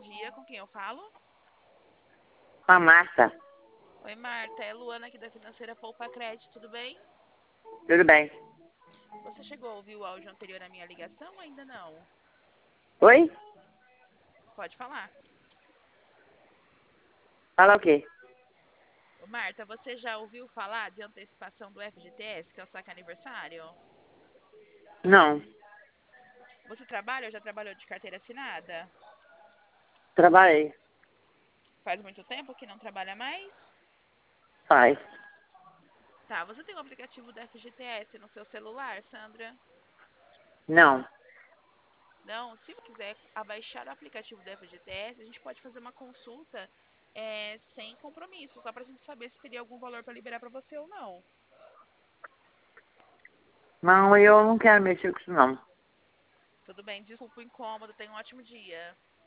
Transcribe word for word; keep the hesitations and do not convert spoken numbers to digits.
dia, com quem eu falo? Com a Marta. Oi, Marta, é Luana aqui da Financeira Poupa Crédito, tudo bem? Tudo bem. Você chegou a ouvir o áudio anterior à minha ligação ou ainda não? Oi? Pode falar. Fala o quê? Ô, Marta, você já ouviu falar de antecipação do F G T S, que é o saque aniversário? Não. Você trabalha ou já trabalhou de carteira assinada? Trabalhei. Faz muito tempo que não trabalha mais? Faz. Tá, você tem o aplicativo do F G T S no seu celular, Sandra? Não. Não, se você quiser abaixar o aplicativo do F G T S, a gente pode fazer uma consulta é, sem compromisso, só pra gente saber se teria algum valor pra liberar pra você ou não. Não, eu não quero mexer com isso, não. Tudo bem, desculpa o incômodo, tenha um ótimo dia.